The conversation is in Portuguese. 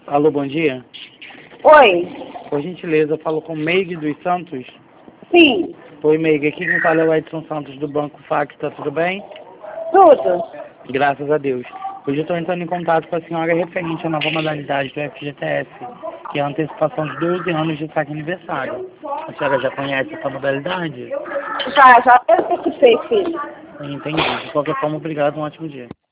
Alô, bom dia. Oi. Por gentileza, eu falo com Meig dos Santos. Sim. Oi, Meig. Aqui quem fala é o Edson Santos do Banco Facta, tudo bem? Tudo. Graças a Deus. Hoje eu estou entrando em contato com a senhora referente à nova modalidade do FGTS, que é a antecipação de 12 anos de saque aniversário. A senhora já conhece essa modalidade? Já participei, filho. Entendi. De qualquer forma, obrigado, um ótimo dia.